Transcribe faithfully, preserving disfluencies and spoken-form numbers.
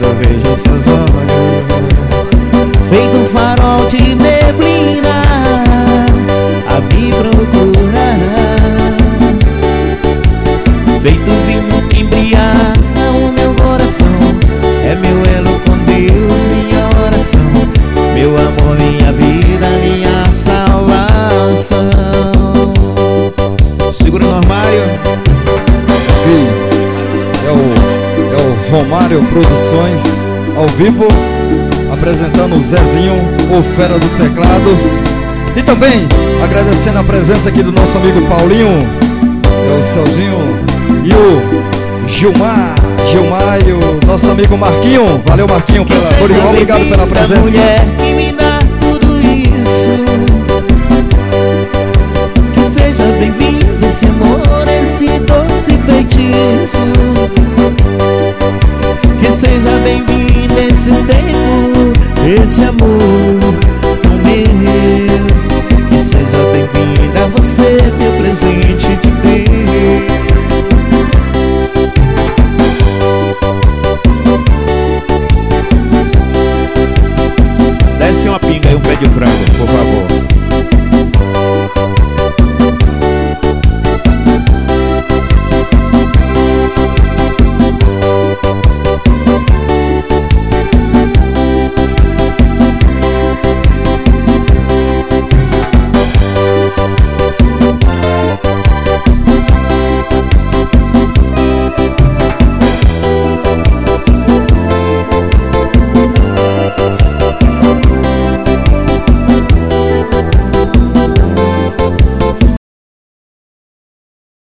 eu vejo seus olhos, feito um farol de neblina a me procurar, feito um vinho que embriaga o meu coração. É meu elo com Deus, minha oração, meu amor, minha vida, minha salvação. Segura no armário. É o, é o Romário Produções, ao vivo, apresentando o Zezinho, o fera dos teclados. E também agradecendo a presença aqui do nosso amigo Paulinho, é o Celzinho, e o Gilmar, Gilmar e o nosso amigo Marquinho. Valeu, Marquinho, pela, obrigado pela presença. Mulher que me dá tudo isso, que seja bem-vindo esse amor, esse doce feitiço, que seja bem-vindo esse tempo, esse amor tão meu, que seja bem-vinda você.